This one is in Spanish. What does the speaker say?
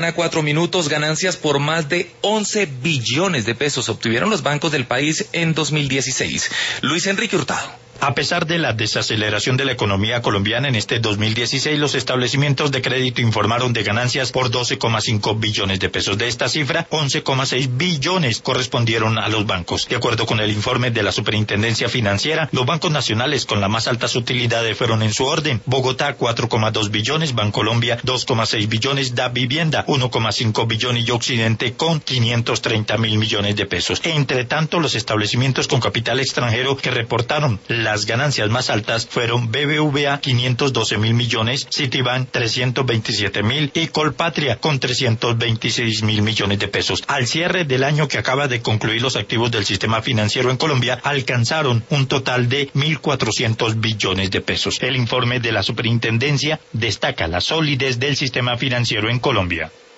A 4 minutos, ganancias por más de 11 billones de pesos obtuvieron los bancos del país en 2016. Luis Enrique Hurtado. A pesar de la desaceleración de la economía colombiana en este 2016, los establecimientos de crédito informaron de ganancias por 12,5 billones de pesos. De esta cifra, 11,6 billones correspondieron a los bancos. De acuerdo con el informe de la Superintendencia Financiera, los bancos nacionales con las más altas utilidades fueron en su orden: Bogotá 4,2 billones, Bancolombia 2,6 billones, Davivienda 1,5 billones y Occidente con 530 mil millones de pesos. Entre tanto, los establecimientos con capital extranjero que reportaron las ganancias más altas fueron BBVA 512 mil millones, Citibank 327 mil y Colpatria con 326 mil millones de pesos. Al cierre del año que acaba de concluir, los activos del sistema financiero en Colombia alcanzaron un total de 1.400 billones de pesos. El informe de la Superintendencia destaca la solidez del sistema financiero en Colombia.